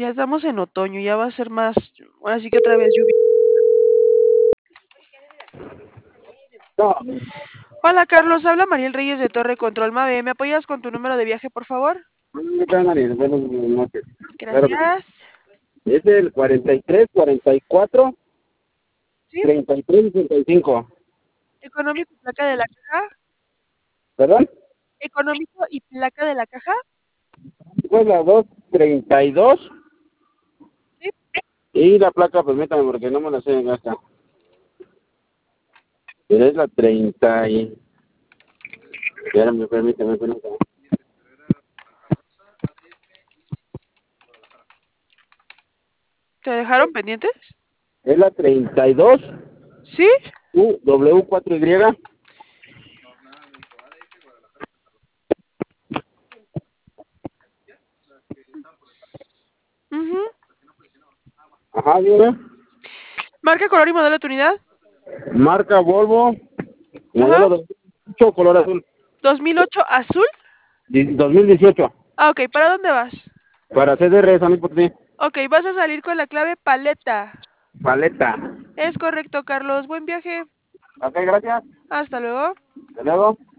Ya estamos en otoño, ya va a ser más, ahora sí que otra vez lluvia. No, Hola Carlos, habla Mariel Reyes de Torre Control Mave. ¿Me apoyas con tu número de viaje, por favor? ¿qué tal, María? Buenas noches. Claro que sí. Gracias. Es el 43, 44, ¿Sí? 33 y 35. Económico y placa de la caja. ¿Perdón? Económico y placa de la caja. Pues la 232 Sí. y la placa, permítame porque no me la sé en esta. Pero es la 30 y... Espérame, permítame. ¿Te dejaron pendientes? Es la 32 ¿Sí? W4Y. Ujú. Ajá, dime. Marca, color y modelo de tu unidad. Marca Volvo, Ajá. modelo 2018, color azul. 2008 azul. 2018. Ah, ok. ¿Para dónde vas? Para CDR, San Luis Potosí. Ok, vas a salir con la clave paleta. Paleta. Es correcto, Carlos. Buen viaje. Ok, gracias. Hasta luego. De luego.